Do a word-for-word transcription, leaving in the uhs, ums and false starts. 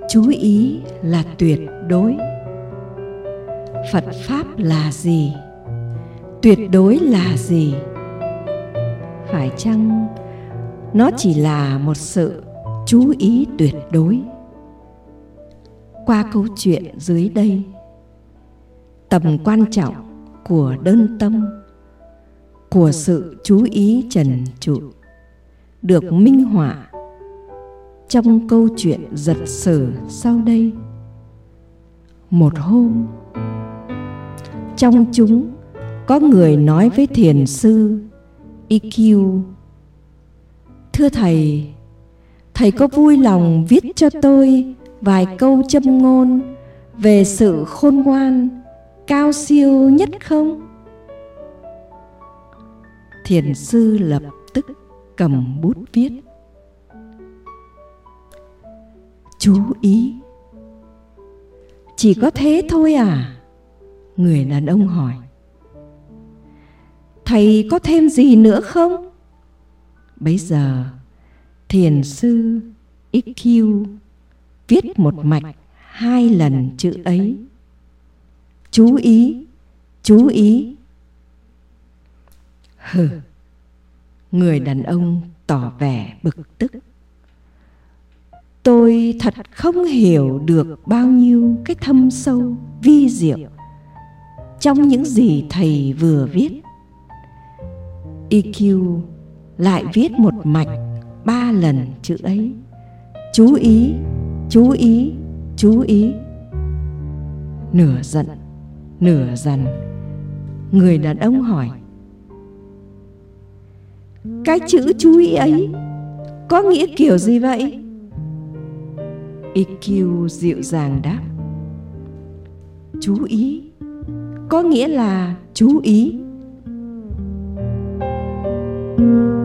Chú ý là tuyệt đối. Phật Pháp là gì? Tuyệt đối là gì? Phải chăng nó chỉ là một sự chú ý tuyệt đối? Qua câu chuyện dưới đây, tầm quan trọng của đơn tâm, của sự chú ý trần trụi được minh họa trong câu chuyện giật sử sau đây. Một hôm, trong chúng có người nói với thiền sư i kiu: "Thưa thầy, thầy có vui lòng viết cho tôi vài câu châm ngôn về sự khôn ngoan cao siêu nhất không?" Thiền sư lập tức cầm bút viết: "Chú ý." "Chỉ có thế thôi à?" Người đàn ông hỏi. "Thầy có thêm gì nữa không?" Bấy giờ thiền sư i kiu viết một mạch hai lần chữ ấy: "Chú ý, chú ý." Hừ, người đàn ông tỏ vẻ bực tức. "Tôi thật không hiểu được bao nhiêu cái thâm sâu vi diệu trong những gì thầy vừa viết." i kiu lại viết một mạch ba lần chữ ấy: "Chú ý, chú ý, chú ý." Nửa giận, nửa dằn, người đàn ông hỏi: "Cái chữ chú ý ấy có nghĩa kiểu gì vậy?" i kiu dịu dàng đáp: "Chú ý có nghĩa là chú ý."